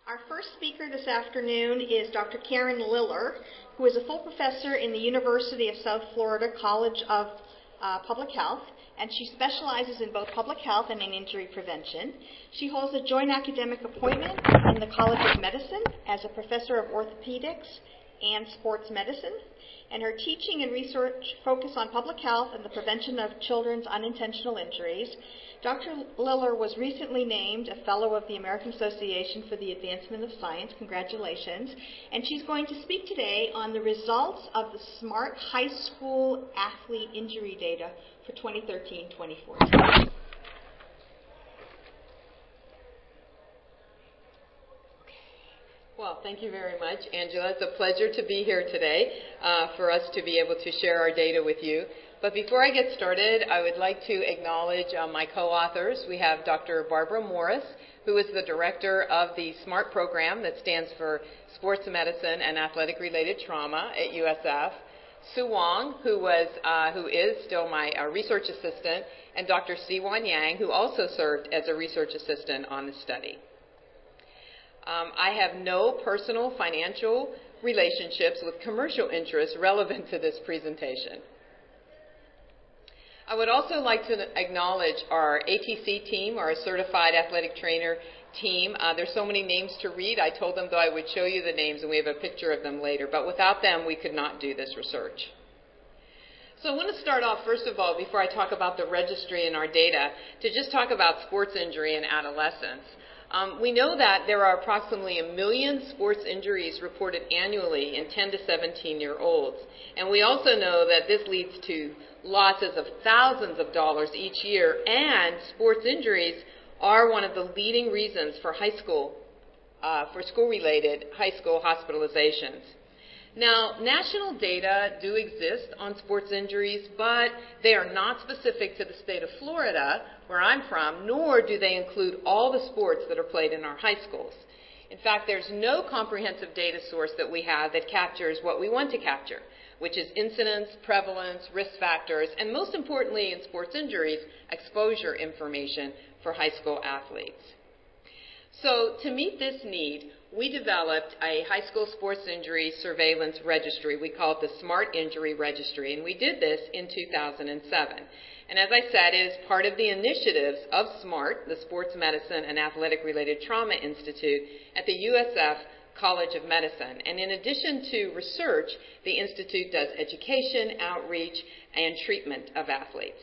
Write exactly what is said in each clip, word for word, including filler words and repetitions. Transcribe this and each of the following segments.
Our first speaker this afternoon is Doctor Karen Liller, who is a full professor in the University of South Florida College of uh, Public Health, and she specializes in both public health and in injury prevention. She holds a joint academic appointment in the College of Medicine as a professor of orthopedics and sports medicine, and her teaching and research focus on public health and the prevention of children's unintentional injuries. Doctor Liller was recently named a Fellow of the American Association for the Advancement of Science. Congratulations. And she's going to speak today on the results of the SMART High School Athlete Injury Data for twenty thirteen twenty fourteen. Well, thank you very much, Angela. It's a pleasure to be here today uh, for us to be able to share our data with you. But before I get started, I would like to acknowledge uh, my co-authors. We have Doctor Barbara Morris, who is the director of the SMART program that stands for Sports Medicine and Athletic-Related Trauma at U S F. Sue Wong, who was, uh, who is still my uh, research assistant, and Doctor Siwan Yang, who also served as a research assistant on the study. Um, I have no personal financial relationships with commercial interests relevant to this presentation. I would also like to acknowledge our A T C team, our Certified Athletic Trainer team. Uh, there's so many names to read. I told them, though, I would show you the names, and we have a picture of them later. But without them, we could not do this research. So I want to start off, first of all, before I talk about the registry and our data, to just talk about sports injury in adolescents. Um, we know that there are approximately a million sports injuries reported annually in ten to seventeen-year-olds. And we also know that this leads to losses of thousands of dollars each year, and sports injuries are one of the leading reasons for high school, uh, for school-related high school hospitalizations. Now, national data do exist on sports injuries, but they are not specific to the state of Florida, where I'm from, nor do they include all the sports that are played in our high schools. In fact, there's no comprehensive data source that we have that captures what we want to capture, which is incidence, prevalence, risk factors, and most importantly in sports injuries, exposure information for high school athletes. So to meet this need, we developed a high school sports injury surveillance registry. We call it the SMART Injury Registry, and we did this in two thousand seven. And as I said, it is part of the initiatives of SMART, the Sports Medicine and Athletic-Related Trauma Institute at the U S F College of Medicine. And in addition to research, the Institute does education, outreach, and treatment of athletes.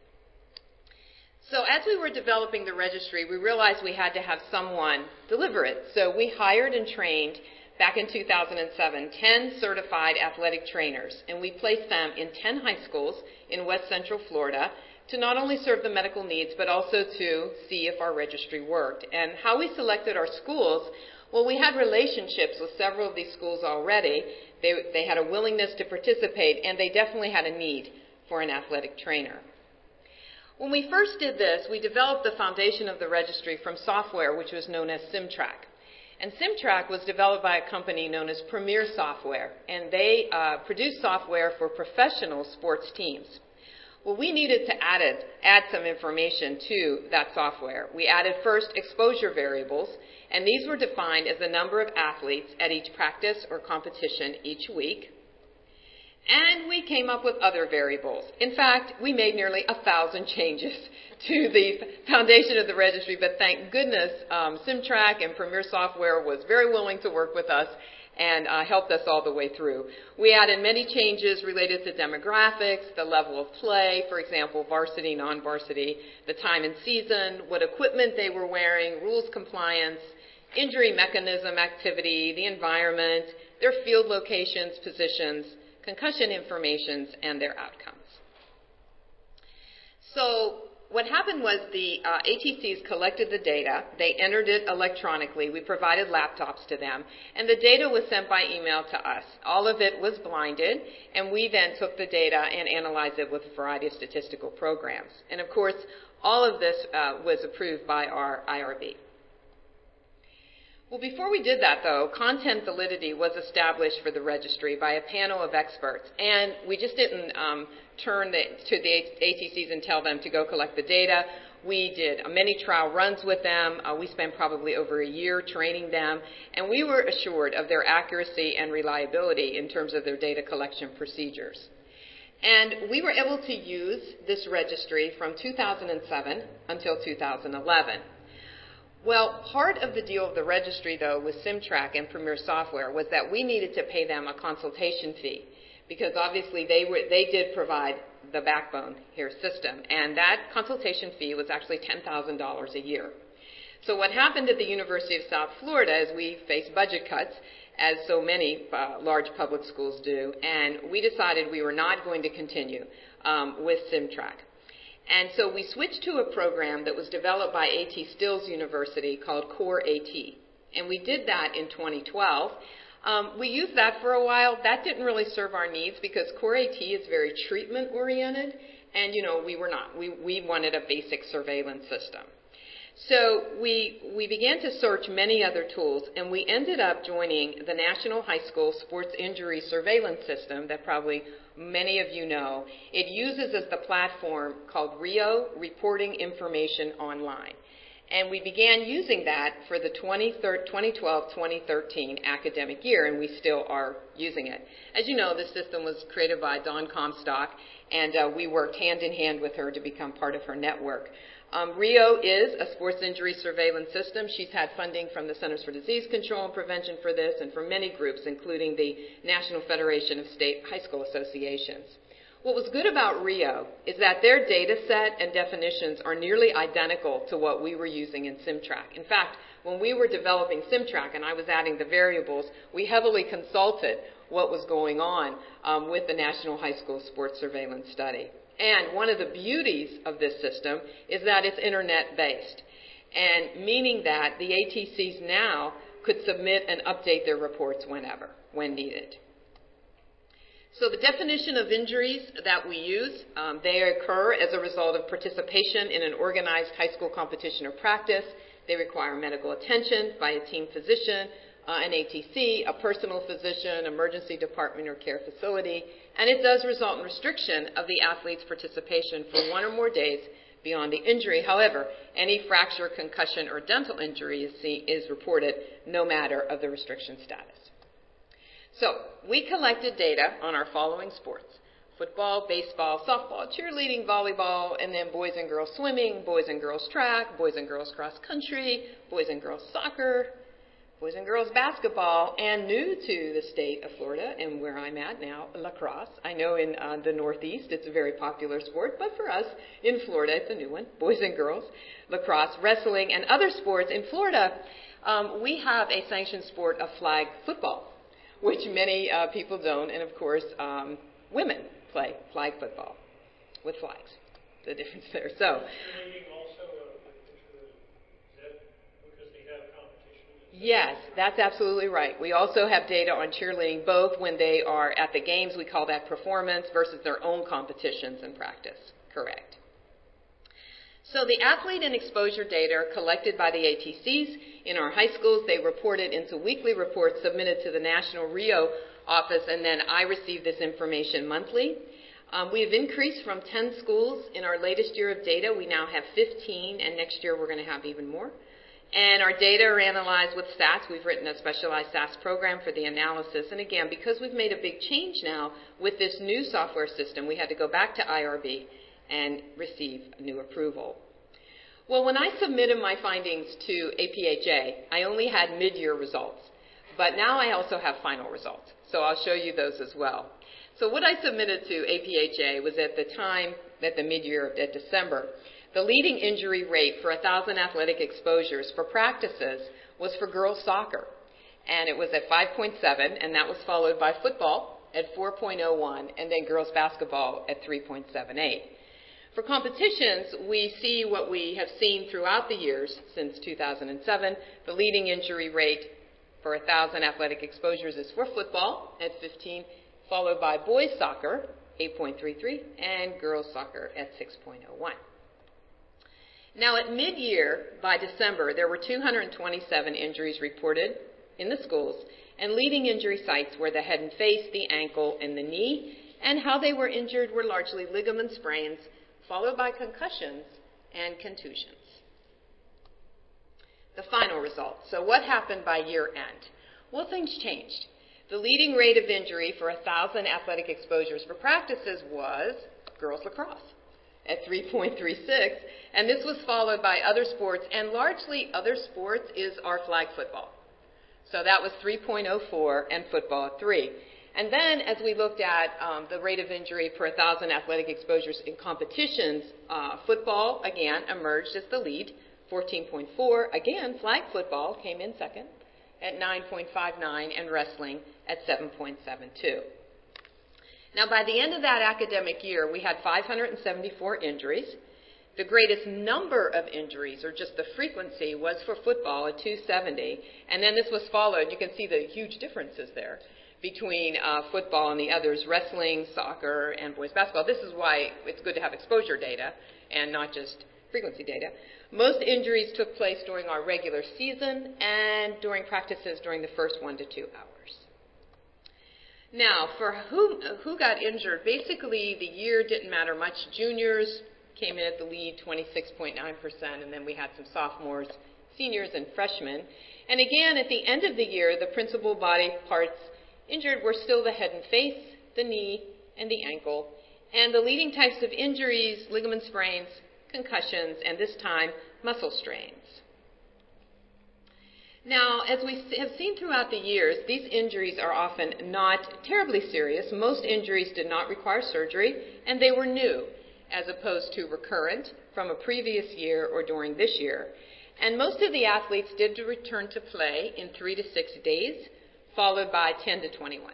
So as we were developing the registry, we realized we had to have someone deliver it. So we hired and trained, back in two thousand seven, ten certified athletic trainers, and we placed them in ten high schools in West Central Florida to not only serve the medical needs, but also to see if our registry worked. And how we selected our schools, well, we had relationships with several of these schools already. They, they had a willingness to participate, and they definitely had a need for an athletic trainer. When we first did this, we developed the foundation of the registry from software, which was known as SimTrack. And SimTrack was developed by a company known as Premier Software, and they uh, produced software for professional sports teams. Well, we needed to add, it, add some information to that software. We added first exposure variables, and these were defined as the number of athletes at each practice or competition each week. And we came up with other variables. In fact, we made nearly a thousand changes to the foundation of the registry, but thank goodness um, SimTrack and Premier Software was very willing to work with us and uh, helped us all the way through. We added many changes related to demographics, the level of play, for example, varsity, non-varsity, the time and season, what equipment they were wearing, rules compliance, injury mechanism activity, the environment, their field locations, positions, concussion informations, and their outcomes. So what happened was the uh, A T Cs collected the data. They entered it electronically. We provided laptops to them, and the data was sent by email to us. All of it was blinded, and we then took the data and analyzed it with a variety of statistical programs. And of course, all of this uh, was approved by our I R B. Well, before we did that, though, content validity was established for the registry by a panel of experts, and we just didn't um, turn the, to the A T Cs and tell them to go collect the data. We did uh, many trial runs with them. Uh, we spent probably over a year training them, and we were assured of their accuracy and reliability in terms of their data collection procedures. And we were able to use this registry from two thousand seven until two thousand eleven. Well, part of the deal of the registry, though, with SimTrack and Premier Software was that we needed to pay them a consultation fee because obviously they were, they did provide the backbone here system, and that consultation fee was actually ten thousand dollars a year. So what happened at the University of South Florida is we faced budget cuts, as so many uh, large public schools do, and we decided we were not going to continue um, with SimTrack. And so we switched to a program that was developed by A T Stills University called Core AT. And we did that in twenty twelve. Um, we used that for a while. That didn't really serve our needs because Core AT is very treatment-oriented, and, you know, we were not. We, we wanted a basic surveillance system. So we, we began to search many other tools, and we ended up joining the National High School Sports Injury Surveillance System that probably many of you know. It uses as the platform called RIO, Reporting Information Online. And we began using that for the twenty twelve twenty thirteen academic year, and we still are using it. As you know, this system was created by Dawn Comstock, and uh, we worked hand in hand with her to become part of her network. Um, RIO is a sports injury surveillance system. She's had funding from the Centers for Disease Control and Prevention for this and from many groups, including the National Federation of State High School Associations. What was good about RIO is that their data set and definitions are nearly identical to what we were using in SimTrack. In fact, when we were developing SimTrack and I was adding the variables, we heavily consulted what was going on um, with the National High School Sports Surveillance Study. And one of the beauties of this system is that it's internet-based, and meaning that the A T Cs now could submit and update their reports whenever, when needed. So the definition of injuries that we use, um, they occur as a result of participation in an organized high school competition or practice. They require medical attention by a team physician, uh, an A T C, a personal physician, emergency department or care facility, and it does result in restriction of the athlete's participation for one or more days beyond the injury. However, any fracture, concussion, or dental injury is, see, is reported no matter of the restriction status. So we collected data on our following sports: football, baseball, softball, cheerleading, volleyball, and then boys and girls swimming, boys and girls track, boys and girls cross country, boys and girls soccer, boys and girls basketball, and new to the state of Florida and where I'm at now, lacrosse. I know in uh, the Northeast it's a very popular sport, but for us in Florida it's a new one, boys and girls, lacrosse, wrestling, and other sports. In Florida, um, we have a sanctioned sport of flag football, which many uh, people don't, and of course um, women play flag football with flags. The difference there. So. Yes, that's absolutely right. We also have data on cheerleading, both when they are at the games, we call that performance, versus their own competitions and practice. Correct. So the athlete and exposure data are collected by the A T Cs in our high schools. They report it into weekly reports submitted to the National RIO office, and then I receive this information monthly. Um, we have increased from ten schools in our latest year of data. We now have fifteen, and next year we're going to have even more. And our data are analyzed with S A S. We've written a specialized S A S program for the analysis. And again, because we've made a big change now with this new software system, we had to go back to I R B and receive new approval. Well, when I submitted my findings to A P H A, I only had mid-year results. But now I also have final results. So I'll show you those as well. So what I submitted to A P H A was at the time, at the mid-year, at December, the leading injury rate for one thousand athletic exposures for practices was for girls soccer. And it was at five point seven, and that was followed by football at four point oh one, and then girls basketball at three point seven eight. For competitions, we see what we have seen throughout the years since two thousand seven. The leading injury rate for one thousand athletic exposures is for football at fifteen, followed by boys soccer, eight point three three, and girls soccer at six point oh one. Now, at mid-year, by December, there were two hundred twenty-seven injuries reported in the schools, and leading injury sites were the head and face, the ankle, and the knee, and how they were injured were largely ligament sprains, followed by concussions, and contusions. The final results. So what happened by year end? Well, things changed. The leading rate of injury for one thousand athletic exposures for practices was girls lacrosse at three point three six, and this was followed by other sports, and largely other sports is our flag football. So that was three point oh four, and football at three. And then as we looked at um, the rate of injury per one thousand athletic exposures in competitions, uh, football, again, emerged as the lead, fourteen point four. Again, flag football came in second at nine point five nine, and wrestling at seven point seven two. Now, by the end of that academic year, we had five hundred seventy-four injuries. The greatest number of injuries, or just the frequency, was for football at two hundred seventy. And then this was followed, you can see the huge differences there between uh, football and the others, wrestling, soccer, and boys basketball. This is why it's good to have exposure data and not just frequency data. Most injuries took place during our regular season and during practices during the first one to two hours. Now, for who, who got injured, basically the year didn't matter much. Juniors came in at the lead, twenty-six point nine percent, and then we had some sophomores, seniors, and freshmen. And again, at the end of the year, the principal body parts injured were still the head and face, the knee, and the ankle. And the leading types of injuries, ligament sprains, concussions, and this time, muscle strains. Now, as we have seen throughout the years, these injuries are often not terribly serious. Most injuries did not require surgery, and they were new, as opposed to recurrent from a previous year or during this year. And most of the athletes did return to play in three to six days, followed by ten to twenty-one.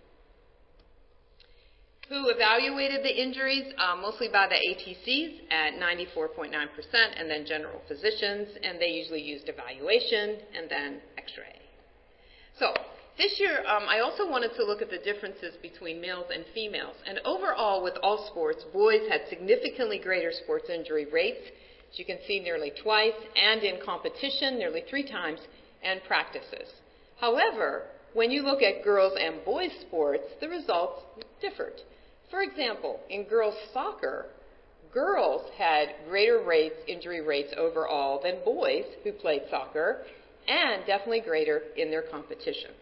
Who evaluated the injuries? Uh, mostly by the A T Cs at ninety-four point nine percent, and then general physicians, and they usually used evaluation and then x-ray. So this year, um, I also wanted to look at the differences between males and females. And overall, with all sports, boys had significantly greater sports injury rates, as you can see, nearly twice, and in competition, nearly three times, and practices. However, when you look at girls and boys sports, the results differed. For example, in girls soccer, girls had greater rates, injury rates overall than boys who played soccer, and definitely greater in their competitions.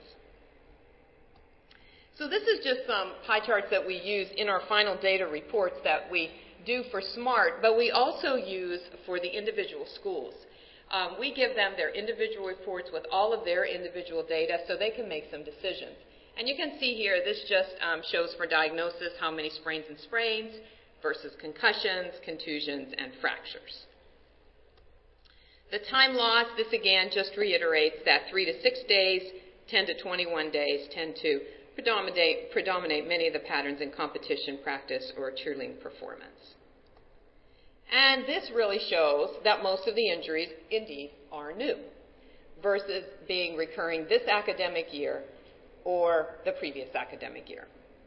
So this is just some pie charts that we use in our final data reports that we do for SMART, but we also use for the individual schools. Um, we give them their individual reports with all of their individual data so they can make some decisions. And you can see here, this just um, shows for diagnosis how many sprains and sprains versus concussions, contusions, and fractures. The time loss, this again just reiterates that three to six days, ten to twenty-one days tend to predominate, predominate many of the patterns in competition, practice, or cheerleading performance. And this really shows that most of the injuries, indeed, are new versus being recurring this academic year or the previous academic year.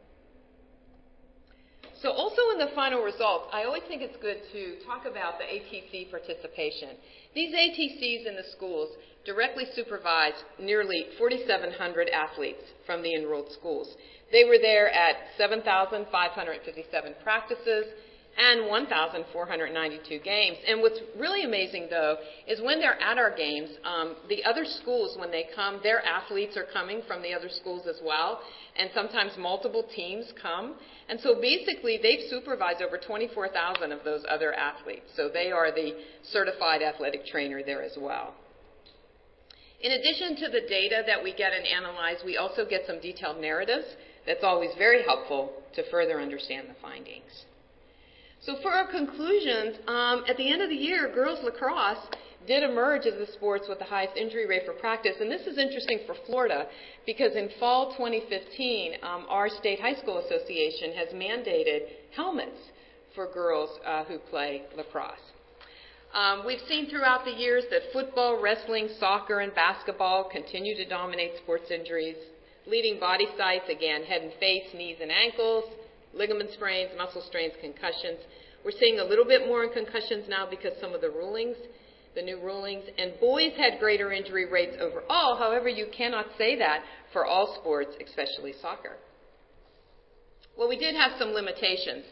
So also in the final results, I always think it's good to talk about the A T C participation. These A T Cs in the schools directly supervise nearly forty-seven hundred athletes from the enrolled schools. They were there at seven thousand five hundred fifty-seven practices and one thousand four hundred ninety-two games. And what's really amazing, though, is when they're at our games, um, the other schools, when they come, their athletes are coming from the other schools as well, and sometimes multiple teams come. And so basically, they've supervised over twenty-four thousand of those other athletes. So they are the certified athletic trainer there as well. In addition to the data that we get and analyze, we also get some detailed narratives. That's always very helpful to further understand the findings. So for our conclusions, um, at the end of the year, girls lacrosse did emerge as the sports with the highest injury rate for practice. And this is interesting for Florida because in fall twenty fifteen, um, our State High School Association has mandated helmets for girls uh, who play lacrosse. Um, we've seen throughout the years that football, wrestling, soccer, and basketball continue to dominate sports injuries. Leading body sites, again, head and face, knees and ankles, ligament sprains, muscle strains, concussions. We're seeing a little bit more in concussions now because some of the rulings, the new rulings, and boys had greater injury rates overall. However, you cannot say that for all sports, especially soccer. Well, we did have some limitations.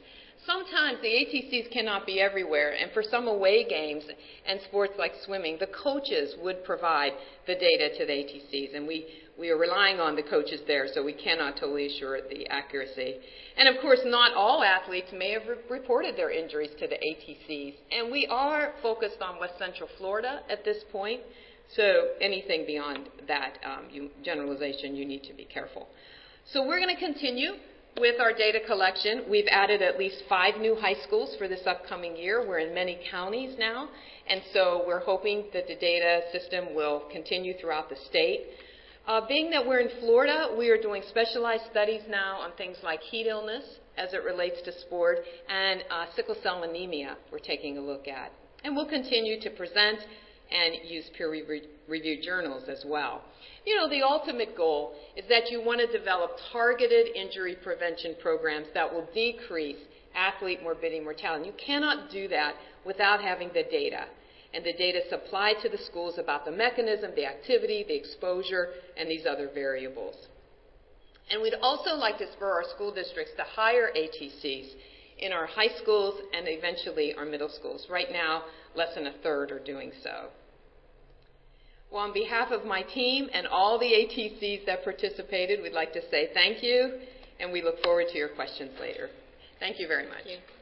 sometimes the A T Cs cannot be everywhere, and for some away games and sports like swimming, the coaches would provide the data to the A T Cs, and we, we are relying on the coaches there, so we cannot totally assure the accuracy. And of course, not all athletes may have re- reported their injuries to the A T Cs, and we are focused on West Central Florida at this point, so anything beyond that um, you, generalization, you need to be careful. So we're going to continue with our data collection. We've added at least five new high schools for this upcoming year. We're in many counties now, and so we're hoping that the data system will continue throughout the state. Uh, being that we're in Florida, we are doing specialized studies now on things like heat illness as it relates to sport, and uh, sickle cell anemia we're taking a look at. And we'll continue to present and use peer-reviewed journals as well. You know, the ultimate goal is that you want to develop targeted injury prevention programs that will decrease athlete morbidity and mortality. You cannot do that without having the data, and the data supplied to the schools about the mechanism, the activity, the exposure, and these other variables. And we'd also like to spur our school districts to hire A T Cs in our high schools and eventually our middle schools. Right now, less than a third are doing so. Well, on behalf of my team and all the A T Cs that participated, we'd like to say thank you, and we look forward to your questions later. Thank you very much. Thank you.